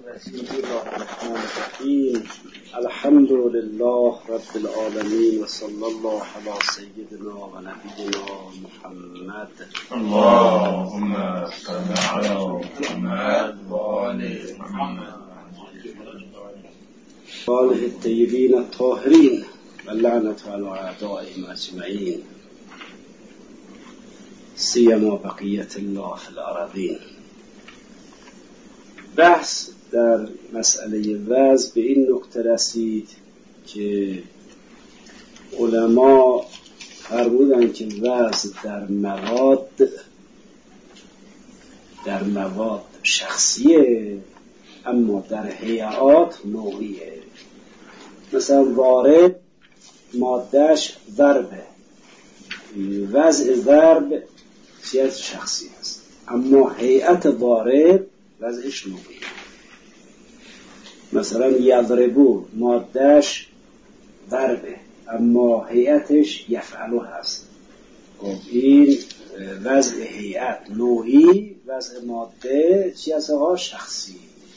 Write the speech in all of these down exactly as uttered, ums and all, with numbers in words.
بسم الله الرحمن الرحیم. الحمد لله رب العالمین و صلی الله علی سیدنا و نبینا محمد. اللهم صل علی محمد و آل محمد و آله الطیبین الطاهرین و لعنت علی اعدائهم اجمعین سیما بقیت الله فی الارضین. بحث در مسئله وعظ به این نکته رسید که علما فرمودند که وعظ در مواد در مواد شخصیه، اما در هیئات نوعیه. مثلا وارد مادهش ضربه، وضع ضرب چیز شخصی است، اما هیئت وارد وضعش نوعیه. مثلا یضربو مادهش ضربه، اما هیئتش یفعلو هست. این وضع هیئت نوعی، وضع ماده چی هست ها؟ شخصی.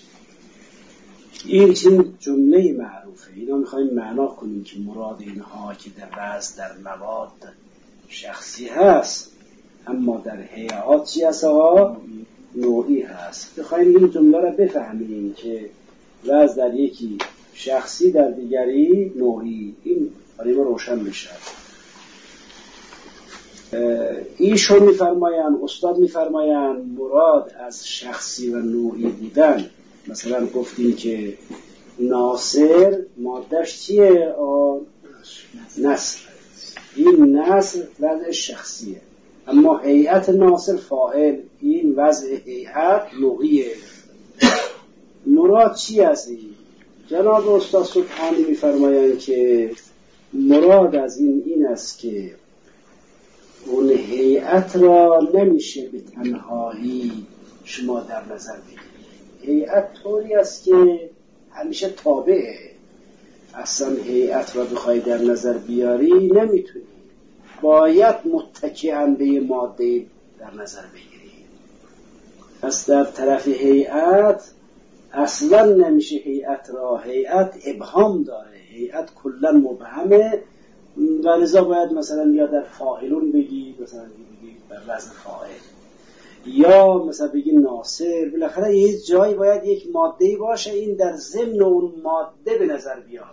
این چین جمله معروفه. اینا میخواییم معنا کنیم که مراد اینها که در وضع در مواد شخصی هست، اما در هیئات چی هست ها؟ نوعی هست. بخوایم این جمله را بفهمیم که وضع در یکی شخصی، در دیگری نوعی. این برای ما روشن بشه. ایشون میفرمایند، استاد میفرمایند مراد از شخصی و نوعی بودن. مثلا گفتیم که ناصر مادهش چیه؟ نصر. این نصر وضع شخصیه، اما هیئت ناصر فاعل. این وضع هیئت نوعیه. مراد چی است؟ جناب استاد سبحانی میفرمایند که مراد از این این است که اون هیئت را نمیشه به تنهایی شما در نظر بگیرید. هیئت طوری است که همیشه تابعه. اصلا هیئت را بخوای در نظر بیاری نمیتونی، باید متکئاً به ماده در نظر بگیری. پس در طرف هیئت اصلا نمیشه هیئت را، هیئت ابهام داره، هیئت کلا مبهمه و لذا باید مثلا یا در فاعلون بگی، مثلا بگی بر وزن فاعل، یا مثلا بگی ناصر. بالاخره یه جایی باید یک ماده‌ای باشه، این در ضمن اون ماده به نظر بیاد.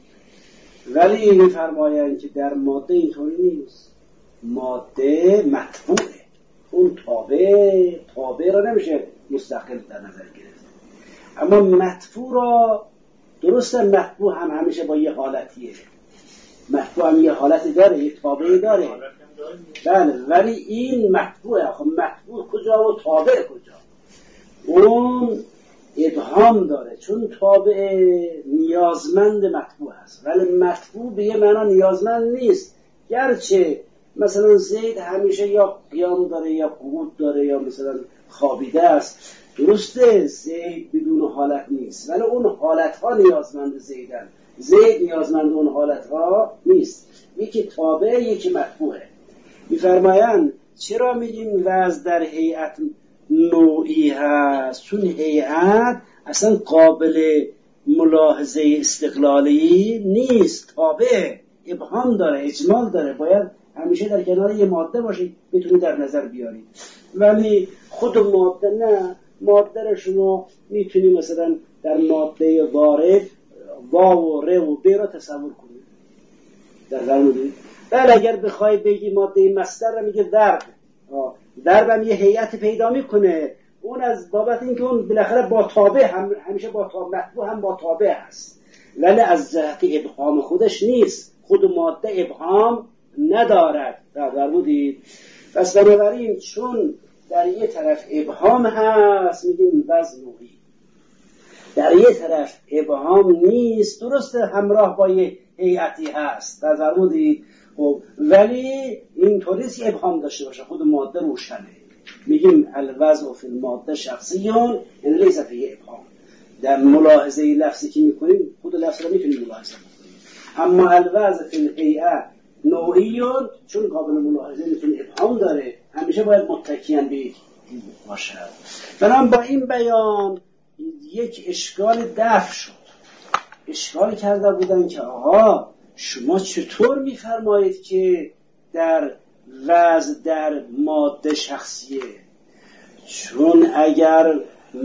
ولی می‌فرمایند که در ماده اینطوری نیست. ماده مطبوعه، اون تابع تابع را نمیشه مستقل در نظر گرفت. اما مطبوع را درسته، مطبوع هم همیشه با یه حالتیه، مطبوع هم یه حالتی داره، یه تابعی داره، بله، ولی این مطبوعه. خب مطبوع کجا و تابع کجا؟ اون ابهام داره، چون تابع نیازمند مطبوع است، ولی مطبوع به یه معنا نیازمند نیست. گرچه مثلا زید همیشه یا قیام داره یا قعود داره یا مثلا خوابیده است، درسته زید بدون حالت نیست، ولی اون حالتها نیازمند زیدن، زید نیازمند اون حالتها نیست. یکی تابع یکی مطبوعه. میفرمایند چرا میگیم وضع در هیئت نوعی هست؟ چون هیئت اصلا قابل ملاحظه استقلالی نیست، تابع، ابهام داره، اجمال داره، باید همیشه در کنار یه ماده باشه بتونی در نظر بیاری. ولی خود ماده نه، ماده رو شما میتونی مثلا در ماده وارد واو و ر و ب را تصور کنید در ضرب. بله اگر بخوای بگی ماده مصدر رو میگه ضرب، ضرب هم یه هیئت پیدا میکنه. اون از بابت اینکه اون بالاخره با تابع هم همیشه با تابع، مطبوع هم با تابع هست، ولی از جهت ابهام خودش نیست. خود ماده ابهام ندارد. در بودید. پس بنابراین چون در یه طرف ابهام هست میگیم وضع نوعی، در یه طرف ابهام نیست، درسته همراه با یه هیئتی هست، در بودید. خب ولی اینطوریست که ابهام داشته باشه، خود ماده روشنه. میگیم الوضع فی الماده شخصیون، یعنی لیس فیه ابهام. در ملاحظه لفظی که میکنیم خود لفظ رو میتونیم ملاحظه بکنیم، اما الوضع فی الهیئه نوعیون، چون قابل ملاحظه میتونه ابهام داره، همیشه باید متکیاً به باشد. بنابراین با این بیان یک اشکال دفع شد. اشکال کرده بودن که آها شما چطور میفرمایید که در وضع در ماده شخصیه؟ چون اگر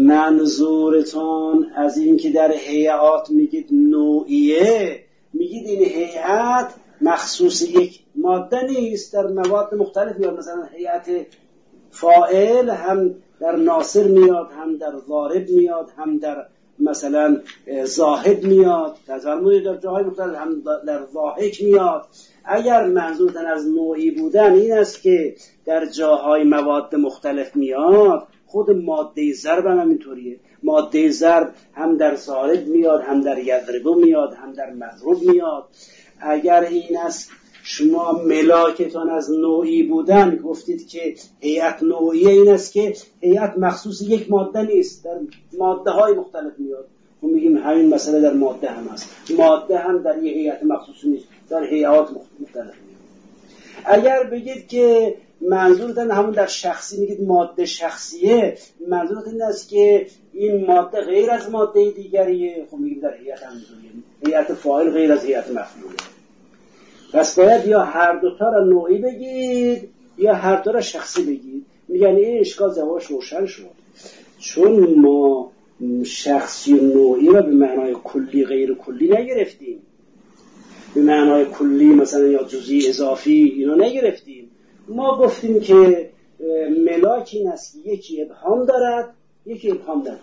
منظورتان از این که در هیئات میگید نوعیه، میگید این هیئت مخصوص یک ماده نیست، در مواد مختلف میاد. مثلا هیئت فاعل هم در ناصر میاد، هم در ضارب میاد، هم در مثلا زاهد میاد، تفرمودید در جاهای مختلف، هم در ضاحک میاد. اگر منظورتان از نوعی بودن این است که در جاهای مواد مختلف میاد، خود ماده ضرب هم اینطوریه. ماده ضرب هم در ضارب میاد، هم در یضرب میاد، هم در مضروب میاد. اگر این است شما ملاکتان از نوعی بودن گفتید که هیئت نوعیه، این است که هیئت مخصوص یک ماده نیست، در ماده های مختلف میاد. ما میگیم همین مسئله در ماده هم هست، ماده هم در یک هیئت مخصوص نیست، در هیئات مختلف میاد. اگر بگید که منظورتون همون در شخصی، میگید ماده شخصیه، منظورتون این است که این ماده غیر از ماده دیگریه، خب میگیم در هیئت هم اینطوریه، هیئت فاعل غیر از هیئت مفعوله. پس باید یا هر دوتا را نوعی بگید یا هر دو را شخصی بگید. میگن این اشکال جوابش روشن شد، چون ما شخصی و نوعی را به معنای کلی غیر کلی نگرفتیم، به معنای کلی مثلا یا جزئی اضافی اینا نگرفتیم. ما گفتیم که ملاک این است که یکی ابهام دارد یکی ابهام ندارد،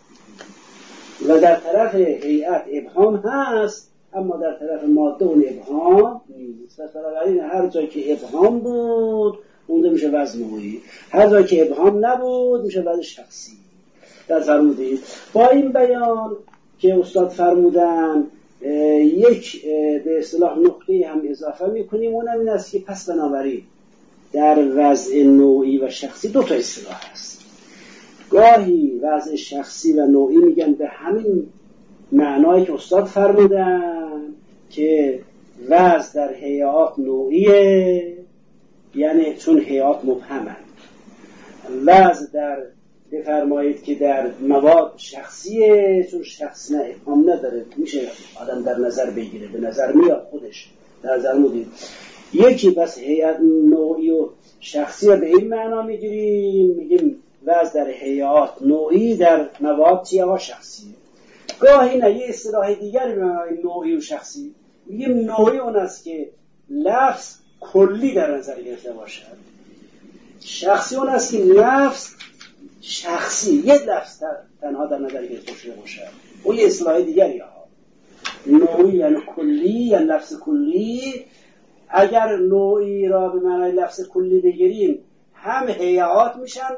و در طرف هیئت ابهام هست اما در طرف ماده اون ابهام نیست. پس بنابراین هر جایی که ابهام بود اونده میشه وضع نوعی، هر جایی که ابهام نبود میشه وضع شخصی. در فرمودید با این بیان که استاد فرمودن یک به اصطلاح نقطه هم اضافه میکنیم، اونم این است که پس بنابراین در وضع نوعی و شخصی دو تا اصطلاح هست. گاهی وضع شخصی و نوعی میگن به همین معنایی که استاد فرمودن که وضع در هیئات نوعیه، یعنی چون هیئات مبهمند. وضع در بفرمایید که در مواد شخصیه، چون شخص نه ابهام نداره، میشه آدم در نظر بگیره، به نظر میاد خودش در نظر مدید. یکی بس هیئت نوعی و شخصی رو به این معنا میگیریم، میگیم وضع در هیئات نوعی، در مواد چیه ها شخصیه. گاهی نه یه اصطلاح دیگری به معنای نوعی و شخصی میگیم نوعی اون است که لفظ کلی در نظر گرفته باشد، شخصی اون است که لفظ شخصی یک لفظ تنها در نظر گرفته شده باشد. اون یه اصطلاح دیگری ها. نوعی یعنی کلی یا لفظ کلی. اگر نوعی را به معنای لفظ کلی بگیریم هم هیئات میشن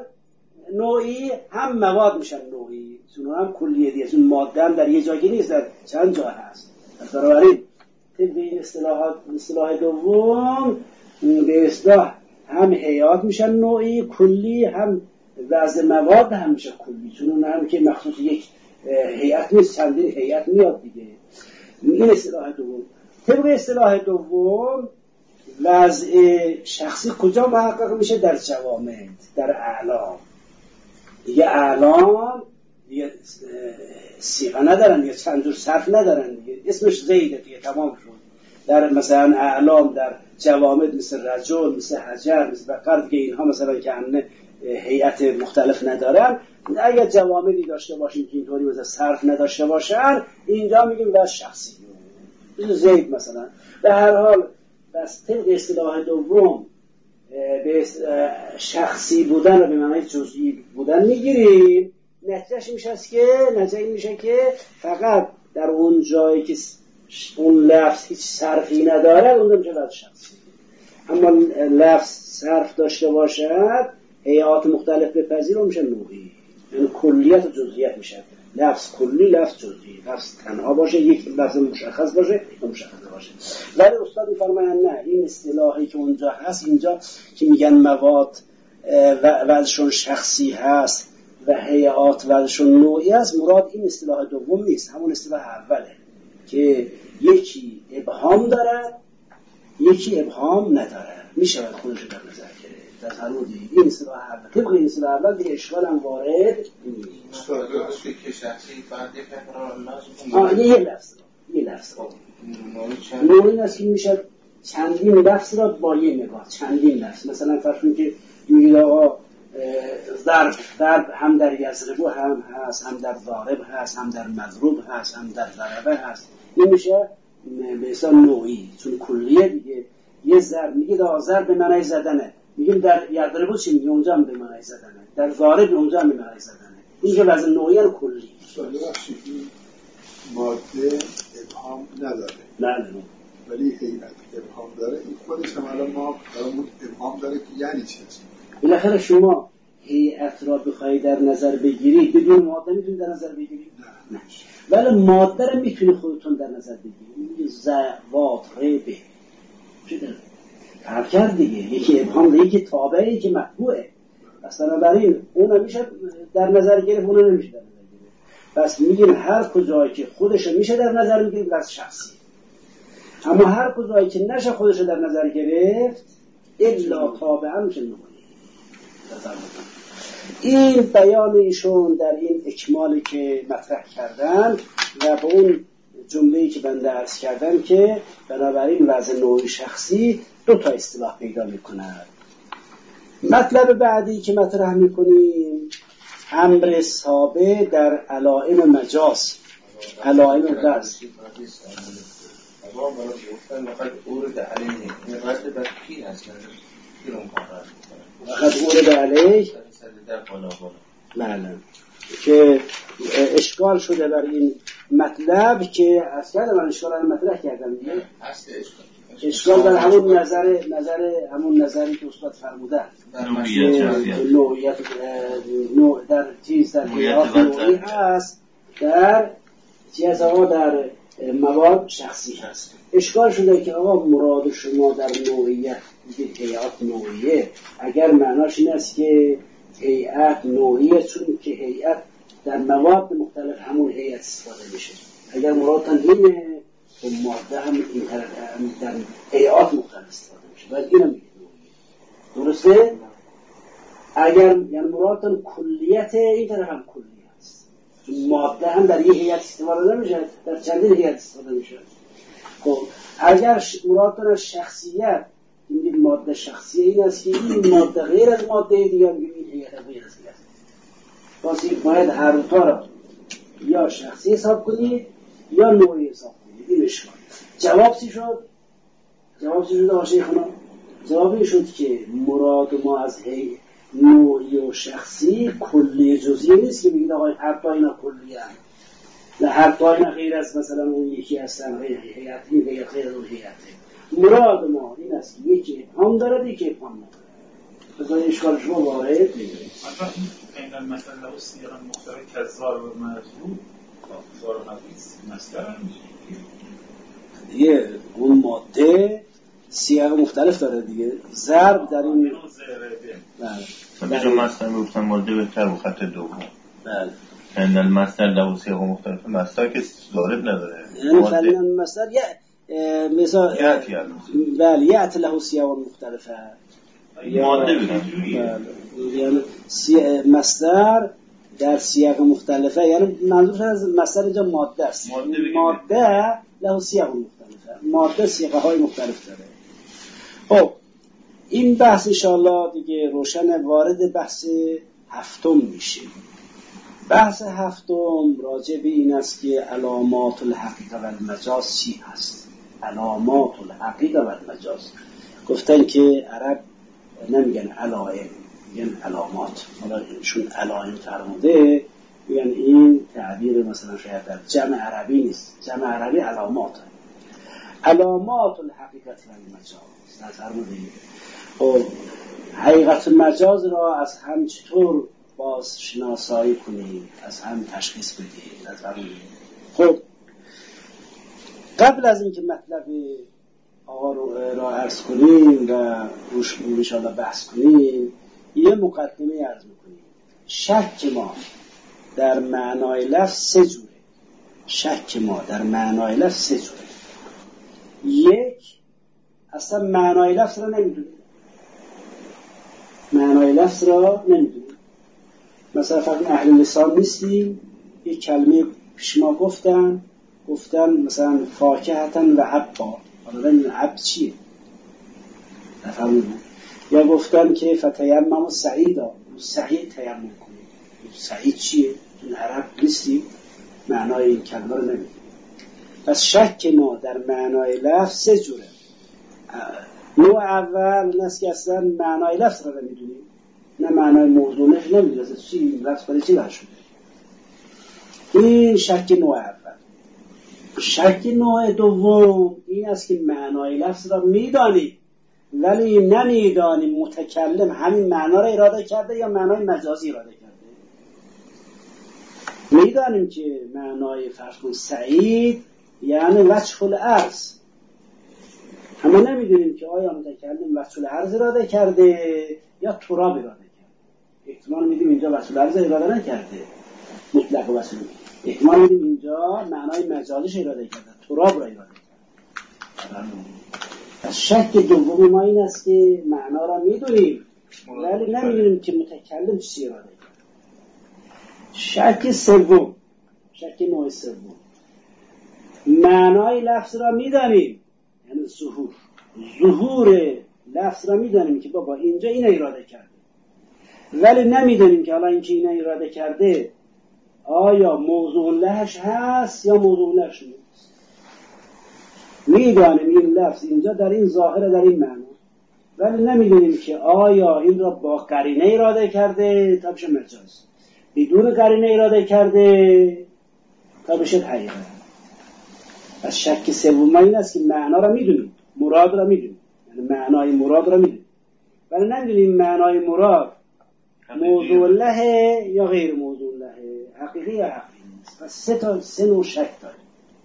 نوعی هم مواد میشن نوعی، چون هم کلیه دیگه، چون ماده هم در یه جایی نیست، در چند جا هست. بنابراین طبق این اصطلاحات اصطلاح دوم به اصطلاح هم هیئات میشن نوعی کلی، هم وضع مواد هم میشه کلی، چون اون هم که مخصوص یک هیئت نیست، چندین هیئت میاد دیگه. این اصطلاح دوم. طبق اصطلاح دوم وضع شخصی کجا محقق میشه؟ در جوامد، در اعلام. دیگه اعلام دیگه صیغه ندارن دیگه، چند جور صرف ندارن دیگه، اسمش زیده دیگه، تمام شد. در مثلا اعلام در جوامد مثل رجل، مثل حجر، مثل بقر دیگه، اینها مثلا که همه هیئت مختلف ندارن. اگر جوامدی داشته باشیم که اینطوری مثلا صرف نداشته باشن، اینجا میگیم وضع شخصی. زید مثلا. به هر حال بس طبق اصطلاح دوم به شخصی بودن رو به معنای جزئی بودن میگیریم. نتیجهش میشه که نتیجه میشه که فقط در اون جایی که اون لفظ هیچ صرفی نداره اون میشه وضع شخصی. اما لفظ صرف داشته باشد هیئات مختلف بپذیره میشه نوعی، یعنی کلیت و جزئیات میشه. لفظ کلی، لفظ جزئی، لفظ تنها باشه، یک لفظ مشخص باشه یا مشخص باشه. ولی استاد میفرمایند نه، این اصطلاحی که اونجا هست، اینجا که میگن مواد وضعشون شخصی هست و هیئات وضعشون نوعی است، مراد این اصطلاح دوم نیست، همون اصطلاح اوله که یکی ابهام دارد یکی ابهام ندارد. میشه خودش در نظر گرفت. تصرفی این اصطلاح اول طبق این اصطلاح اول دیگه اشکال هم وارد نیست. درسته که شخصی فرد فقرا الله آه یه لفظ یه لفظ نوعی این است که میشه چندین لفظ را با یه نگاه چندین لفظ. مثلا فرض کنید که میگید آقا ضرب ضرب هم در یضرب هم هست، هم در ضارب هست، هم در مضروب هست، هم در ضربه هست. این میشه به اصطلاح نوعی، چون کلیه دیگه. یه ضرب میگید آقا ضرب به معنای زدنه، میگیم در یضرب چی میگه اونجا هم به معنای زدنه، در ضارب اونجا هم به معنای زدنه. این که وزن نوعی و کلی. ماده ابهام نداره. نه نه. ولی هیئت ابهام داره. این خودش هم الان ما برامون ابهام داره که یعنی چی هست. بالاخره شما هیئت را بخواید در نظر بگیرید بدون ماده میتونید در نظر بگیرید؟ نه. ولی ماده را میتونید خودتون در نظر بگیرید. زوات ریبه چه داره؟ فرق کرد دیگه. یکی ابهام دیگه، یکی تابعه، یکی مطبوعه. پس بنابراین اون میشه در نظر گرفت، اون نمیشه در نظر گرفت. پس میگیم هر کجایی که خودش میشه در نظر میگیرید از شخصی، اما هر کجایی که نشه خودش در نظر گرفت الا تابعا میشه نمونه. این بیان ایشون در این اکمالی که مطرح کردن و به اون جمله‌ای که بنده عرض کردم که بنابراین وضع نوعی شخصی دو تا اصطلاح پیدا می‌کند. مطلب بعدی که مطرح می‌کنیم امر سابع در علائم مجاز، علائم لفظ. اما برای گفتن فقط اورد علیه این رد بر کی هست؟ کی رو مقرر فقط اورد علیه در بالا بالا بله که اشکال شده بر این مطلب که اصلا من اشکال رو مطرح کردم دیگه. هست اشکال اشکال در همون نظر نظر همون نظری که استاد فرمودن در نوعیت نوع در چیز در هیئات نوعی هست، در چیز آقا در مواد شخصی هست. اشکال شده که آقا مراد شما در نوعیت میگید هیئات نوعیه، اگر معناش این است که هیئت نوعیه چون که هیئت در مواد مختلف همون هیئت استفاده میشه. اگر مرادتان اینه تو ماده هم این در هیئات مختلف استفاده میشه، ولی اینم میگه نوعیه. درسته؟ اگر یعنی مرادتان کلیت این طرف هم کلیه است، چون ماده هم در یه هیئت استفاده نمیشه، در چندین هیئت استفاده میشه. خب اگر مرادتان از شخصیت میگید ماده شخصیه این است که این ماده غیر از ماده دیگر، میگید این هیئت غیر از دیگر. واسه باید هر دو تا را یا شخصی حساب کنید یا نوعی حساب کنید. این اشکال. جواب چی شد؟ جواب چی شد آقا شیخنا؟ جواب این شد که مراد ما از هی نوعی و شخصی کلی جزئی نیست که بگید آقا هر تا اینا کلی هست، نه هر تا اینا غیر از مثلا اون یکی هستن، هیئت این غیر غیر از اون هیئته. مراد ما این است که یکی ابهام دارد یکی ابهام ندارد. بذار اشکال شما وارد میگه. این المثل له صيغ مختلفه كالضارب والمضروب ضارب مضروب مثلا دیگه اون ماده صیغ مختلف داره دیگه. ضرب در این بله بله مثلا گفتم ماده بهتر و خط دوم بله ان المثل له صيغ مختلفه مثلا که ضارب نداره یعنی مثلا مثلا یه مثلا بله یعت له صيغ مختلفه ماده بگم یعنی مصدر در سیاق مختلفه، یعنی منظور از مصدر اینجا ماده است. ماده له سیاق مختلفه، ماده سیاقه های مختلف داره. خب این بحث انشاءالله دیگه روشن وارد بحث هفتم میشه. بحث هفتم راجع به این است که علامات الحقیقه و المجاز چی هست. علامات الحقیقه و المجاز گفتن که عرب نمیگن علائم، میگن علامات. حالا چون علائم فرموده میگن این تعبیر مثلا شاید در جمع عربی نیست، جمع عربی علامات هست. علامات الحقیقت و المجاز فرموده. خب حقیقت مجاز را از هم چطور باز شناسایی کنیم، از هم تشخیص بدیم از فرموده. خب قبل از اینکه مطلب آقا رو را عرض کنیم و روش انشاءالله بحث کنیم یه مقدمه عرض میکنیم. شک ما در معنای لفظ سه جوره. شک ما در معنای لفظ سه جوره. یک، اصلا معنای لفظ رو نمیدونیم. معنای لفظ را نمیدونیم. مثلا فقط اهل لسان نیستیم، یک کلمه پیش ما گفتن گفتن مثلا فاکهتا و عبا، حالا این عب چیه؟ نفهمیدم. یا گفتن که فتیمم سعیدا، سعید تیمم کنید. سعید چیه؟ این عرب نیستی؟ معنای این کلمه رو نمیدونیم. پس شک ما در معنای لفظ سه جوره. نوع اول این است که اصلا معنای لفظ رو نمیدونیم، نه معنای موضوعش نمیدونیم چی لفظ برای چی برشون. این شک نوع اول. شک نوع دوم این است که معنای لفظ را میدانیم ولی نمیدانیم متکلم همین معنا را اراده کرده یا معنای مجازی اراده کرده. میدانیم که معنای فرض کن سعید یعنی وجه الارض، اما نمیدونیم که آیا متکلم وجه الارض اراده کرده یا تراب اراده کرده. احتمال میدیم اینجا وجه الارض اراده نکرده مطلق و وصول، احتمال میدیم اینجا معنای مجازیش اراده کرده، تراب را اراده کرده. از شک دوم ما این است که معنا را میدونیم ولی نمیدونیم که متکلم چی اراده کرده. شک سوم، شک نوع سوم، معنای لفظ را میدانیم، یعنی ظهور ظهور لفظ را میدانیم که بابا اینجا این اراده کرده، ولی نمیدانیم که حالا اینکه این اراده کرده آیا موضوع لهش هست یا موضوع لهش نیست. میدانیم این لفظ اینجا در این ظاهر در این معنا، ولی نمیدونیم که آیا این را با قرینه اراده کرده تا بشه مجاز، بدون قرینه اراده کرده تا بشه حقیقت. از شک سوم این است که معنا را میدونیم، مراد را میدونیم، یعنی معنای مراد را میدونیم ولی نمیدونیم معنای مراد موضوع له یا غیر موضوع له، حقیقی یا حقیقی نیست. پس سه تا سه نوع شک داریم.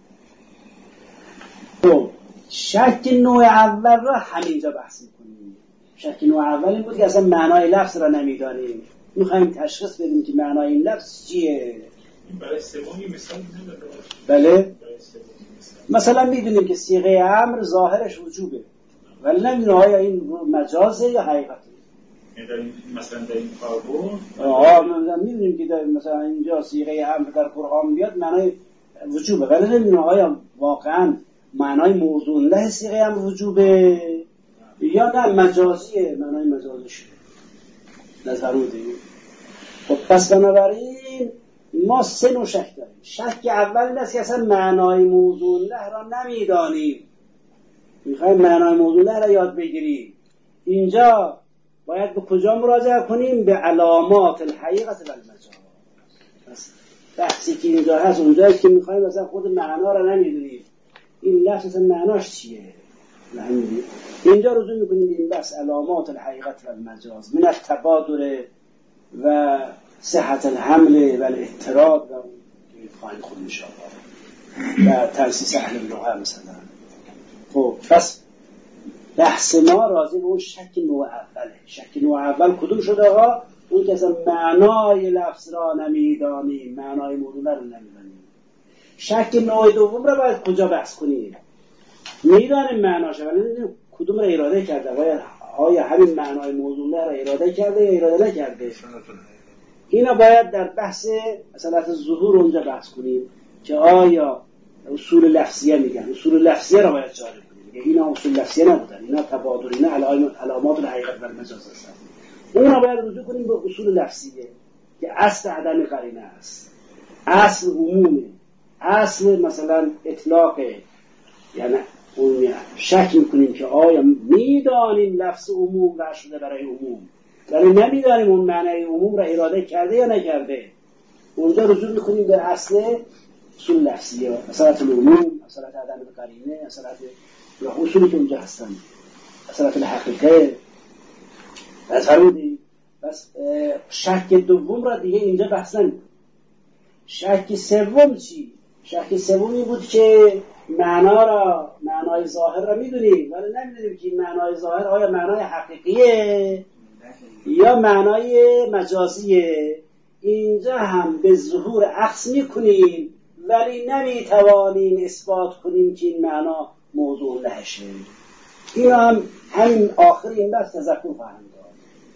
تو شک نوع اول را همینجا بحث میکنیم. شک نوع اول این بود که اصلا معنای لفظ را نمیدانیم، میخوایم تشخیص بدیم که معنای این لفظ چیه. برای سومی مثال میزنه. بله مثلا میدونیم که صیغه امر ظاهرش وجوبه ولی نمیدونیم آیا این مجازه یا حقیقته. در این مثلا در این کاربرد آها مثلا میدونیم که در مثلا اینجا صیغه امر در قرآن بیاد معنای وجوبه ولی نمیدونیم آیا واقعا معنای موضوع له صیغه امر وجوبه یا نه مجازیه، معنای مجازش نظروده. خب پس بنابراین ما سه نوع شک داریم. شک اول این است که اصلا معنای موضوع له را نمیدانیم، میخوایم معنای موضوع له را یاد بگیریم. اینجا باید به کجا مراجعه کنیم؟ به علامات الحقیقت و المجاز. پس بحثی که اینجا هست اونجایی که میخوایم مثلا خود معنا را نمیدونیم، این لفظ اصلا معناش چیه نمیدونیم، اینجا رجوع میکنیم به این بحث علامات الحقیقت و المجاز من التبادر و صحت الحمل و الاضطراب و خواهیم خود انشاءالله و ترسیس اهل اللغه مثلا. خب پس بحث ما راضی به اون شک نوع اوله. شک نوع اول کدوم شده ها؟ اون که اصلا معنای لفظ را نمیدانیم، معنای موضوع را نمیدانیم. شک نوع دوم را باید کجا بحث کنیم؟ میدانیم معناش ولی نمیدونیم کدوم را اراده کرده، باید آیا همین معنای موضوع را اراده کرده یا اراده نکرده. اینا باید در بحث مثلا ظهور اونجا بحث کنیم که آیا اصول لفظیه میگن، اصول لفظیه را باید جاری کنیم. اینا اصول لفظیه نبودن، اینا تبادر، اینا علامات الحقیقت و المجاز هستن. اونا باید رجوع کنیم به اصول لفظیه که اصل عدم قرینه است، اصل عمومه، اصل مثلا اطلاقه. یعنی اون شک میکنیم که آیا میدانیم لفظ عموم وضع شده برای عموم ولی نمیدانیم اون معنی عموم را اراده کرده یا نکرده. اونجا رجوع میکنیم به اصل اصول لفظیه، اصالت العموم، اصالت عدم قرینه، اصالت یا اصولی که اونجا هستن، اصالت الحقیقه. از فرمودی بس شک دوم را دیگه اینجا بحث نمیکنیم. شک سوم چی؟ شک سومی بود که معنا را، معنای ظاهر را میدونیم ولی نمیدونیم که معنای ظاهر آیا معنای حقیقیه یا معنای مجازیه. اینجا هم به ظهور اخذ میکنیم ولی نمیتوانیم اثبات کنیم که این معنا موضوع لهشه. این هم همین آخر این بحث تذکر خواهند داد.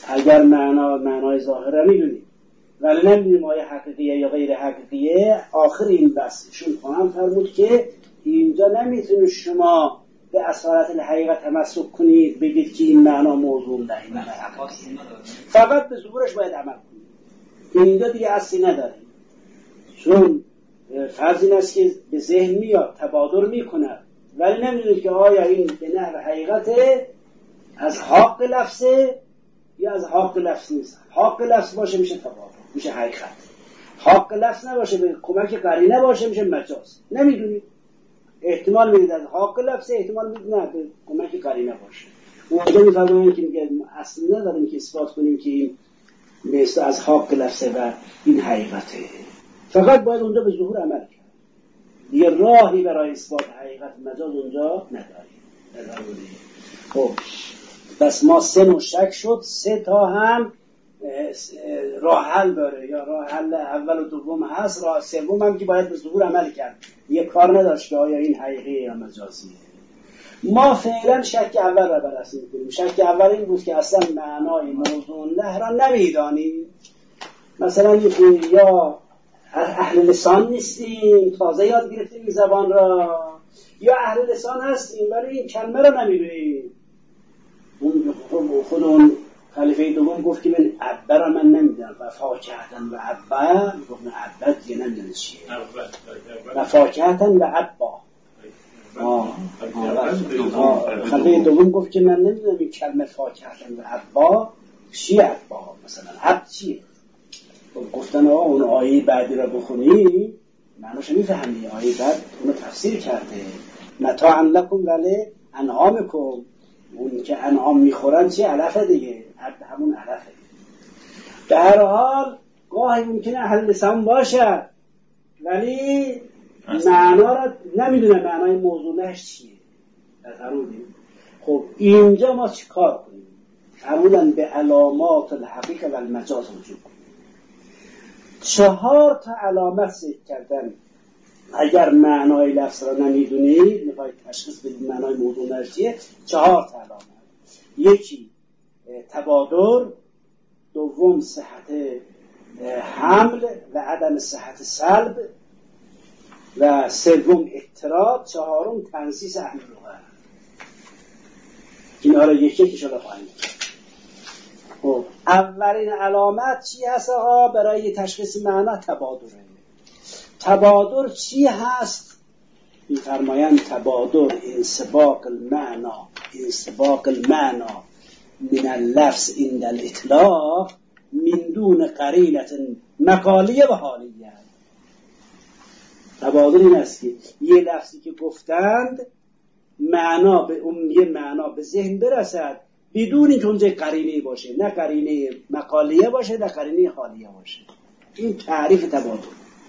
اگر معنا معنای ظاهره میدونیم ولی نمیدونیم آیا حقیقیه یا غیر حقیقیه، آخر این بحثشون خواهم فرمود که اینجا نمیتونه شما به اصالت الحقیقت تمسک کنید بگید که این معنا موضوع نه، این معنا حقیقیه، فقط به ظهورش باید عمل کنید. اینجا دیگه اصلی نداره، چون فرض این است که به ذهن میاد تبادر میکنه ولی نمیدونید که آیا این به نحو حقیقته از حق لفظه یا از حق لفظ نیست. حق لفظ باشه میشه تبادر، میشه حقیقت. حق لفظ نباشه به کمک قرینه باشه میشه مجاز. نمیدونید، احتمال میدید از حق لفظ، احتمال میدید نه به کمک قرینه باشه. اونجا میفرمایند که میگه اصلا نداریم که اثبات کنیم که این مثل از حق لفظه و این حقیقته، فقط باید اونجا به ظهور عمل کرد. دیگه راهی برای اثبات حقیقت مجاز اونجا نداریم. خب بس ما سه نوع شک شد، سه تا هم راه حل داره، یا راه حل اول و دوم هست، راه سوم هم که باید به ظهور عمل کرد. یه کار نداشت که آیا این حقیقیه یا مجازیه. ما فعلا شک اول را بررسی می‌کنیم. شک اول این بود که اصلا معنای موضوع نه را نمیدانیم. مثلا یا اهل لسان نیستیم، تازه یاد گرفتیم این زبان را، یا اهل لسان هستیم ولی این کلمه را نمیدونیم. اون خود اون خلیفه دوم گفت که من عبا را من نمیدونم و فاکهتن و عبا، گفت من عبا دیگه نمیدونم چیه، و فاکهتن و عبا. خلیفه دوم گفت که من نمیدونم این کلمه فاکهتن و عبا چیه، عبا مثلا عب چیه. گفتن آقا اون آیه بعدی را بخونی معناش میفهمی، آیه بعد اونو تفسیر کرده متاعا لکم ولی انعامکم، اون که انعام میخورن چیه، علفه دیگه، همون علفه. به هر حال گاهی ممکنه اهل لسان باشه ولی معنا را نمیدونه، معنای موضوع نش چیه. خب اینجا ما چی کار کنیم؟ فرمودن به علامات الحقیقه و المجاز رجوع کنیم. چهار تا علامت ذکر کردن. اگر معنای لفظ را نمیدونید میخواید تشخیص بدید معنای موضوع نش چیه، چهار تا علامت. یکی تبادر، دوم صحت حمل و عدم صحت سلب، و سوم اضطراب، چهارم تنصیص اهل لغت. اینا رو یکی یکی شده خواهیم. خب اولین علامت چی هست ها برای تشخیص معنا؟ تبادره. تبادر چی هست؟ می‌فرمایند تبادر انسباق المعنا، انسباق المعنا من اللفظ عند الاطلاق من دون قرینه مقالیه و حالیه. تبادر این است که یه لفظی که گفتند معنا به اون یه معنا به ذهن برسد بدون اینکه اونجا قرینه باشه، نه قرینه مقالیه باشه نه قرینه حالیه باشه. این تعریف تبادر.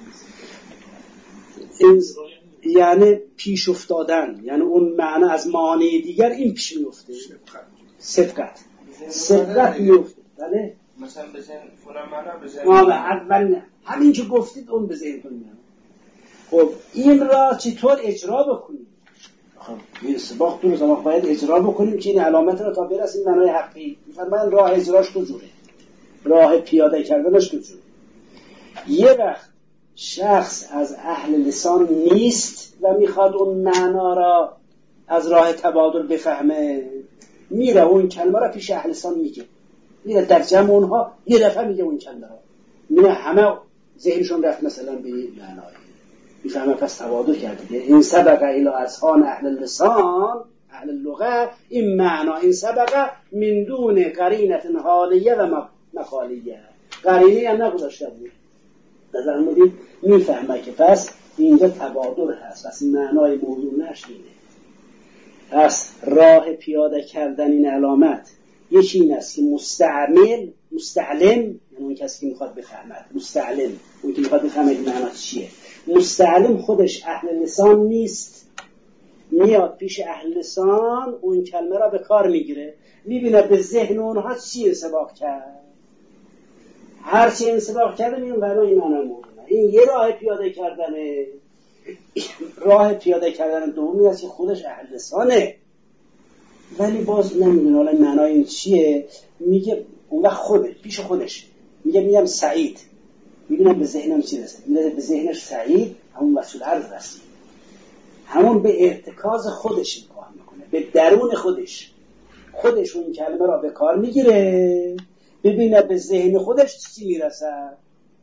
این یعنی پیش افتادن، یعنی اون معنا از معانی دیگر این پیش میفته. صدقت صدقت میفته. بله مثلا بزن فلان معنا بزن ما اول همین که گفتید اون به ذهنتون میاد. خب این را چطور اجرا بکنیم؟ خب این سباق تو رو باید اجرا بکنیم که این علامت را تا برسیم معنای حقی. میفرمایند راه اجراش دو جوره، راه پیاده کردنش دو جوره. یه وقت شخص از اهل لسان نیست و میخواد اون معنا را از راه تبادل بفهمه، میره اون کلمه را پیش اهل لسان میگه، میره در جمع اونها یه دفعه میگه اون کلمه را، میره همه ذهنشون رفت مثلا به این معنای، میفهمه پس تبادل کرده. این سبق الى اذهان اهل اللسان اهل اللغه این معنا، این سبق من دون قرینه حالیه و مقالیه، قرینه هم نگذاشته بود. نظر مدید میفهمه که پس اینجا تبادل هست، پس معنای موضوع نشینه. پس راه پیاده کردن این علامت یکی این است که مستعمل مستعلم، یعنی اون کسی که میخواد بفهمد، مستعلم اون که میخواد بفهمد معنا چیه. مستعلم خودش اهل لسان نیست، میاد پیش اهل لسان اون کلمه را به کار میگیره، میبینه به ذهن اونها چی انسباق کرد، هر چی انسباق کرده میون برای این معنی موضوع. این یه راه پیاده کردنه. راه پیاده کردن دومی است که خودش اهل لسانه ولی باز نمیدونه حالا معنای این چیه، میگه اون وقت خودش پیش خودش میگه میگم سعید، میبینم به ذهنم چی رسید، میگه به ذهنش سعید همون مسئول عرض رسید، همون به ارتکاز خودش این کار میکنه، به درون خودش خودش اون کلمه را به کار میگیره، ببینه به ذهن خودش چی میرسد.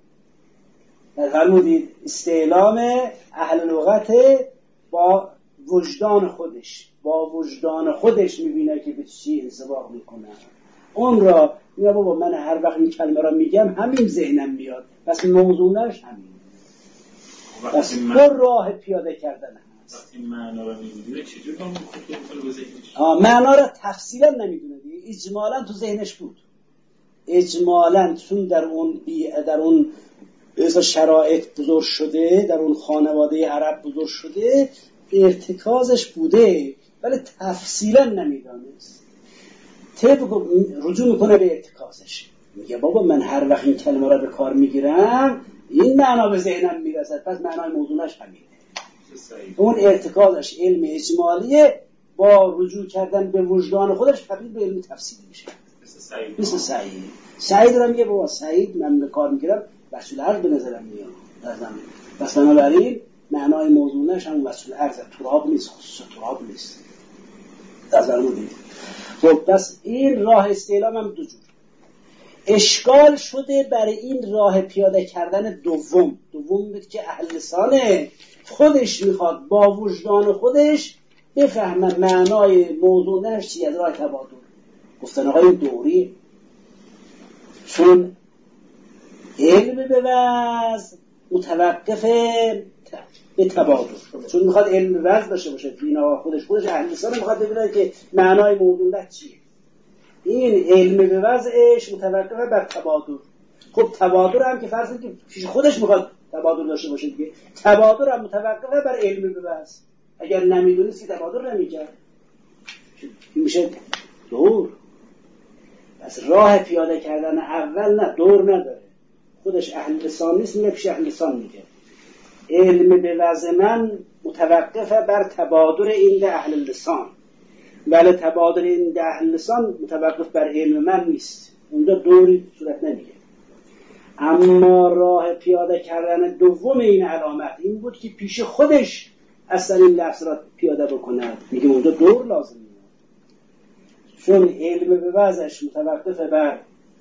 فرمودید استعلام اهل لغت با وجدان خودش، با وجدان خودش میبینه که به چی انسباق میکنه. اون را میگه بابا من هر وقت این کلمه را میگم همین ذهنم میاد، پس موضوعش همین. پس دو راه پیاده کردن هست. وقتی معنا را نمیدونه چجور با خود به ذهنش؟ آه معنا را تفصیلا نمیدونه دیگه، اجمالا تو ذهنش بود، اجمالا چون در اون در اون به شرایط بزرگ شده، در اون خانواده عرب بزرگ شده، ارتکازش بوده ولی تفصیلا نمیدانست. طبق رجوع میکنه به ارتکازش، میگه بابا من هر وقت این کلمه را به کار میگیرم این معنا به ذهنم میرسد، پس معنای موضوعش همینه. اون ارتکازش علم اجمالیه، با رجوع کردن به وجدان خودش تبدیل به علم تفصیلی میشه. مثل سعید. سعید را میگه بابا سعید من به کار میگیرم مسئول عرض به نظرم میاد لازم. پس بنابراین معنای موضوعش هم مسئول عرض، تراب نیست، خصوص تراب نیست. نظر مودید. خب پس این راه استعلام هم دو جور. اشکال شده برای این راه پیاده کردن دوم. دوم بود که اهل لسانه خودش میخواد با وجدان خودش بفهمه معنای موضوعش چیه از راه تبادل. گفتن آقای دوری چون علم به وضع متوقف به تبادل، چون میخواد علم به وضع داشته باشه، اینا خودش خودش اهل لسان میخواد ببینه که معنای موضوع چیه. این علم به وضعش متوقف بر تبادل. خب تبادل هم که فرض کنید که خودش میخواد تبادل داشته باشه دیگه، تبادل هم متوقف بر علم به وضع. اگر نمیدونستی تبادل نمیکرد، میشه دور. پس راه پیاده کردن اول نه دور نداره، خودش اهل لسان نیست، میگه پیش اهل لسان میگه علم به وضع من متوقف بر تبادل این اهل لسان، بله تبادل این اهل لسان متوقف بر علم من نیست، اونجا دوری صورت نمیگه. اما راه پیاده کردن دوم این علامت این بود که پیش خودش اصلا این لفظ را پیاده بکنه، میگه اونجا دور لازم میاد، چون علم به وضعش متوقف بر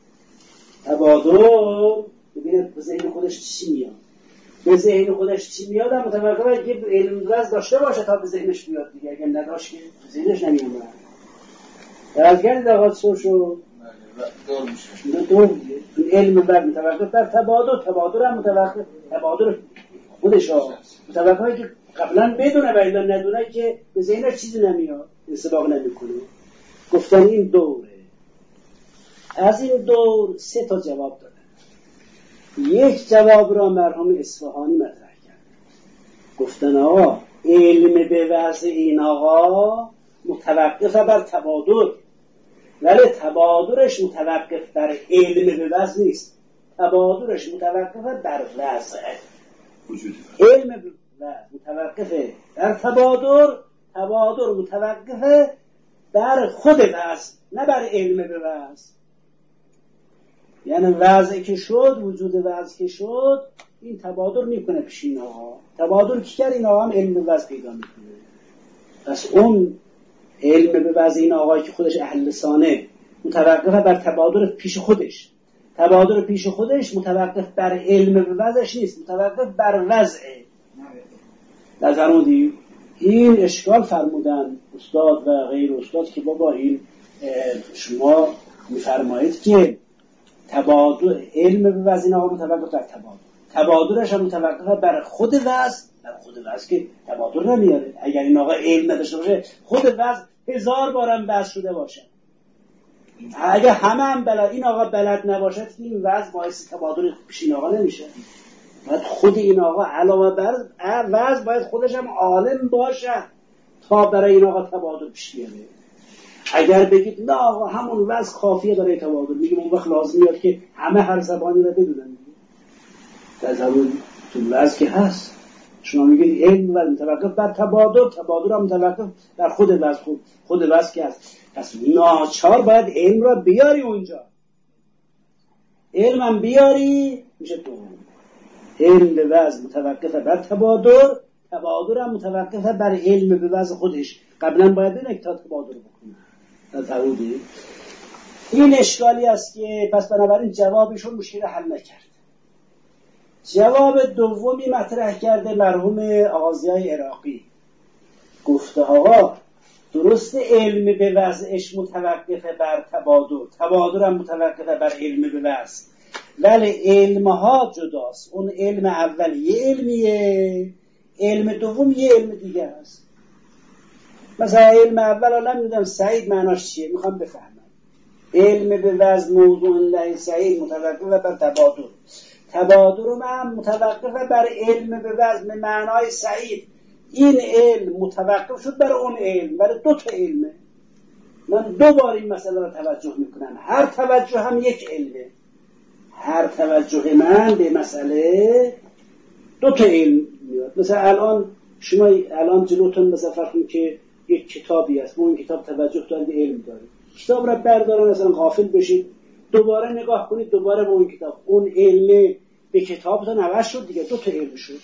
تبادل. ببینید به ذهن خودش چی میاد، به ذهن خودش چی میاد هم متوقف بر که علم به وضع داشته باشه تا به ذهنش بیاد دیگه، اگر نداشت که به ذهنش نمیاد. درازگرد دقات سوشو دور میشه دور دیگه، چون علم به وضع متوقف بر تبادل، تبادل هم متوقف تبادل خودش ها متوقفه که قبلا بدونه و الا ندونه که به ذهنش چیزی نمیاد، انسباق نمیکنه. گفتن این دوره. از این دور سه تا جواب دادن. یک جواب را مرحوم اصفهانی مطرح کرد، گفتن آقا علم به وضع این آقا متوقف بر تبادل، ولی تبادلش متوقف بر علم به وضع نیست، تبادلش متوقف بر وضع. علم به وضع متوقف بر تبادل، تبادل متوقف بر خود وضع نه بر علم به وضع. یعنی وضع که شد، وجود وضع که شد، این تبادل میکنه پیش این آقا، تبادل که کرد این آقا هم علم به وضع پیدا میکنه. پس اون علم به وضع این آقایی که خودش اهل لسانه متوقف بر تبادل پیش خودش، تبادل پیش خودش متوقف بر علم به وضعش نیست، متوقف بر وضعه. نظرمودی این اشکال فرمودن استاد و غیر استاد که بابا این شما میفرمایید که تبادل علم به وضع این آقا متوقف بر تبادل، تبادلش هم متوقف بر خود وضع، بر خود وضع که تبادل نمیاره. اگر این آقا علم نداشته باشه، خود وضع هزار بارم بحث شده باشه، اگر همه هم بلد این آقا بلد نباشد که این وضع باعث تبادل پیش این آقا نمیشه. باید خود این آقا علاوه بر وضع باید خودش هم عالم باشه تا برای این آقا تبادل پیش بیاره. اگر بگید نه آقا همون وضع کافیه برای تبادل، میگم اون وقت لازم میاد که همه هر زبانی رو بدونن. در زبان تو وضع که هست شما میگید علم و متوقف بر تبادل، تبادل هم متوقف بر خود وضع، خود, خود وضع که هست. پس ناچار باید علم را بیاری اونجا. علمم بیاری میشه دوم. علم به وضع متوقف بر تبادر، تبادر هم متوقف بر علم به وضع خودش. قبلا باید بینه تا تبادر بکنه تبادر. این اشکالی است که پس بنابراین جوابشون مشکل حل نکرد. جواب دومی مطرح کرده مرحوم آغازیای عراقی. گفته آقا درست علم به وضعش متوقف بر تبادر، تبادر هم متوقف بر علم به وضع، ولی علمها جداست. اون علم اول یه علمیه، علم دوم یه علم دیگه است. مثلا علم اول الان نمیدونم سعید معناش چیه، میخوام بفهمم. علم به وضع موضوع الله سعید متوقف بر تبادر، تبادر هم متوقف بر علم به وضع معنای سعید. این علم متوقف شد بر اون علم، برای دو تا علمه. من دو بار این مسئله را توجه میکنم. هر توجه هم یک علمه. هر توجه من به مسئله دو تا علم میاد. مثلا الان شما الان جلوتون مثلا فرض که یک کتابی است، با این کتاب توجه دارید، علم دارید، کتاب را بردارن مثلا غافل بشید، دوباره نگاه کنید، دوباره با اون کتاب، اون علم به کتابتون عوض شد دیگه، دو تا علم شد.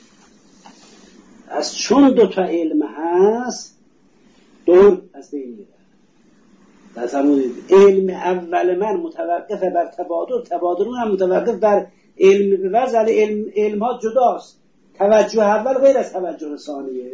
از چون دو تا علم هست دور از بین میره. تصورید علم اول من متوقف بر تبادر، تبادر هم متوقف بر علم به وضع، علم علم ها جداست. توجه اول غیر از توجه ثانیه.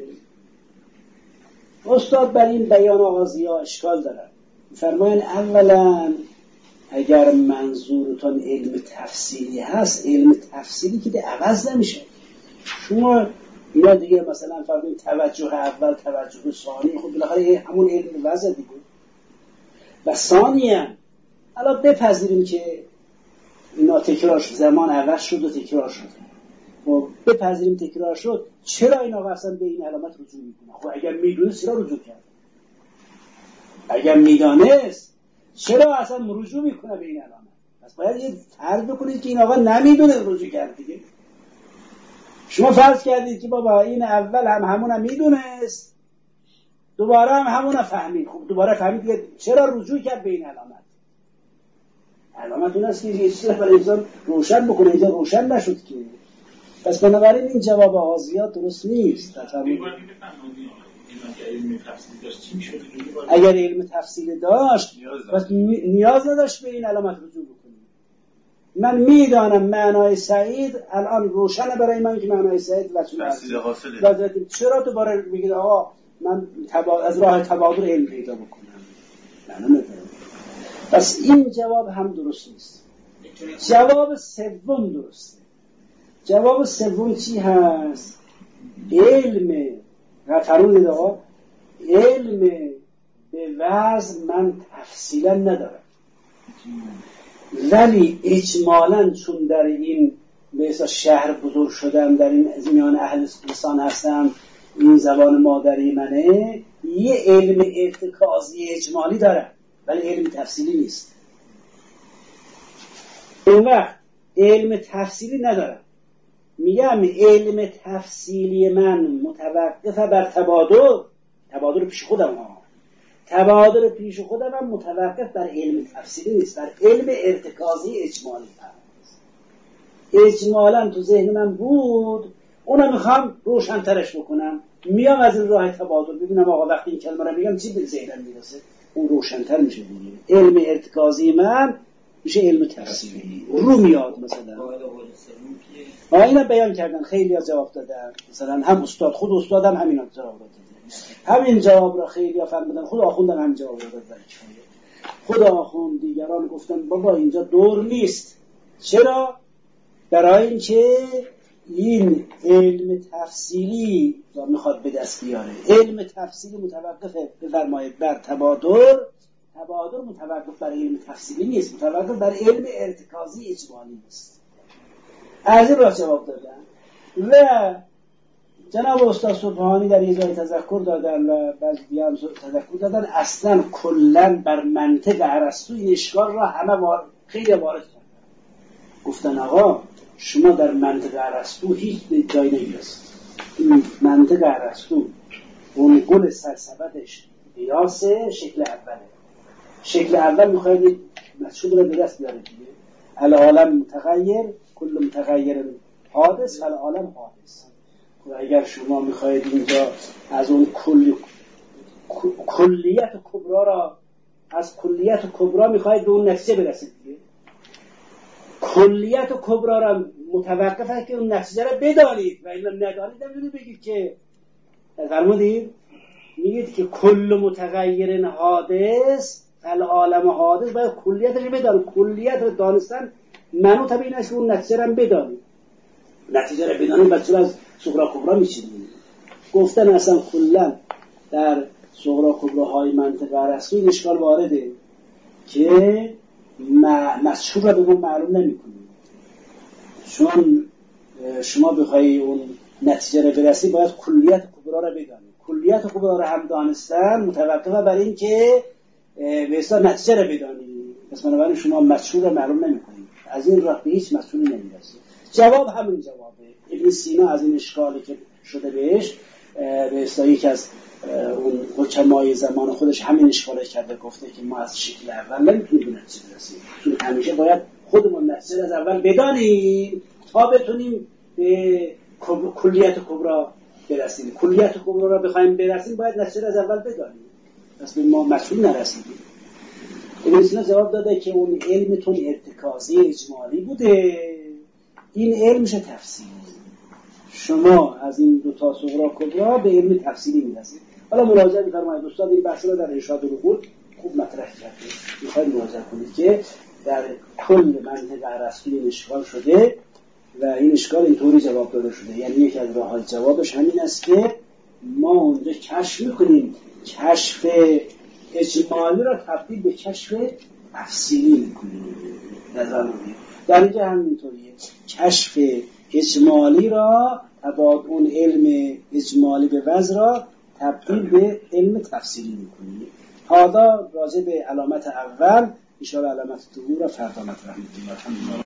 استاد بر این بیان آغازی‌ها اشکال دارن. فرماین اولا اگر منظورتون علم تفصیلی هست، علم تفصیلی که ده عوض نمیشه. شما یا دیگه مثلا فرض توجه اول توجه ثانی، خب بالاخره همون علم وضع دیگه. و ثانیاً الان بپذیریم که اینا تکرار شد، زمان عوض شد و تکرار شد. خب بپذیریم تکرار شد، چرا این آقا اصلا به این علامت رجوع میکنه؟ خب اگر میدونست چرا رجوع کرد؟ اگر میدانست چرا اصلا رجوع میکنه به این علامت؟ پس باید یه فرض بکنید که این آقا نمیدونه رجوع کرد دیگه. شما فرض کردید که بابا این اول هم همون هم میدونست، دوباره هم همون هم فهمید. خب دوباره فهمید دیگه چرا رجوع کرد به این علامت؟ علامت اون است که یه چیزی برای انسان روشن بکنه، اینجا روشن نشد که. پس بنابراین این جواب آغازیات درست نیست. اگر علم تفصیلی داشت پس نیاز نداشت به این علامت رجوع بکنه. من میدانم معنای سعید الان روشنه برای من که معنای سعید وجود. چرا تو باره میگید آقا من تبا... از راه تبادر علم پیدا بکنم؟ نه نه. پس این جواب هم درست نیست. جواب سوم درسته. جواب سوم چی هست؟ علم فرمودید آقا علم به وضع من تفصیلا ندارم، ولی اجمالا چون در این به شهر بزرگ شدم، در این میان اهل لسان هستم، این زبان مادری منه، یه علم ارتکازی اجمالی دارم ولی علم تفصیلی نیست. اون وقت علم تفصیلی ندارم، میگم علم تفصیلی من متوقف بر تبادر، تبادر پیش خودم ها، تبادر پیش خودم هم متوقف بر علم تفصیلی نیست، بر علم ارتکازی اجمالی هست. اجمالا تو ذهن من بود، اونم میخوام روشن‌ترش بکنم، میام از این راه تبادر ببینم آقا وقتی این کلمه رو میگم چی به ذهنم میرسه، اون روشن‌تر میشه دیگه. علم ارتکازی من میشه علم تفصیلی رو میاد. مثلا آ اینا بیان کردن، خیلی ها جواب دادن، مثلا هم استاد خود استاد هم همینا جواب دادن، همین جواب را خیلی ها فهمیدن، خود آخوندم هم جواب دادن، خود آخوند دیگران گفتن بابا اینجا دور نیست. چرا؟ برای اینکه این علم تفصیلی میخواد به دست بیاره. علم تفصیلی متوقف بفرمایید بر تبادر، تبادر متوقف بر علم تفصیلی نیست، متوقف بر علم ارتکازی اجمالی نیست. از این را جواب دادن و جناب استاد سبحانی در یه جای تذکر دادن و بعضی دیگه هم تذکر دادن، اصلا کلن بر منطق ارسطو این اشکال را همه وارد خیلی وارد کردن. گفتن آقا شما در منطق ارسطو هیچ جایی نمیرسید. این منطق ارسطو اون گل سرسبدش قیاس شکل اوله. شکل اول میخواید مشهور رو به دست بیاره دیگه. العالم متغیر، کل متغیر حادث، العالم حادث. و اگر شما میخواهید اینجا از اون کل کلیت کبرا را از کلیت کبرا میخواهید به اون نتیجه برسید دیگه. کلیت کبرا را متوقف است که اون نتیجه را بدانید و الا ندانید نمیدونید بگید که فرمودید میگید که کل متغیر حادث العالم حادث باید کلیتش بدانید. کلیت رو دانستن منوط به این است که اون نتیجه را بدانید. نتیجه را بدانید بچه از صغرا کبرا میچینید. گفتن اصلا کلا در صغرا کبراهای منطقه ارسطو این اشکال وارده که مسئول را به ما معلوم نمی‌کنید. چون شما بخوایی اون نتیجه را برسی باید کلیت کبرا را بدانید. کلیت کبرا را هم دانستن متوقفه بر این که به اصطلاح نتیجه را بدانید. پس بنابراین شما مسئول را معلوم نمی‌کنید. از این راه به هیچ مسئولی نمی‌رسید. جواب همین جوابه. ابن سینا از این اشکالی که شده بهش به اصطلاح یکی از اون حکمای زمان خودش همین اشکاله کرده، گفته که ما از شکل اول نمیتونیم به نتیجه برسیم، چون همیشه باید خودمون نتیجه از اول بدانیم تا بتونیم به کلیت کبرا برسیم. کلیت کبرا را بخوایم برسیم باید نتیجه از اول بدانیم، پس به ما مسئول نرسیدیم. ابن سینا جواب داده که اون علمتون ارتکازی اجمالی بوده، این علمش تفصیلی. شما از این دو تا صغرا کبرا به علم تفصیلی میرسید. حالا مراجعه می‌فرمایید استاد این بحث رو در ارشاد العقول خوب مطرح کرده. می‌خواید مراجعه کنید که در کل منطقه ارسطو این اشکال شده و این اشکال اینطوری جواب داده شده. یعنی یکی از راه‌های جوابش همین است که ما اونجا کشف می‌کنیم، کشف اجمالی را تبدیل به کشف تفصیلی می‌کنیم. نظر می‌دید. در اینجا هم اینطوریه. کشف اجمالی را بعد اون علم اجمالی به وضع را تبدیل به علم تفصیلی میکنیم. حالا راجع به علامت اول ان شاء الله علامت دوم را فردا مطرح می‌کنیم.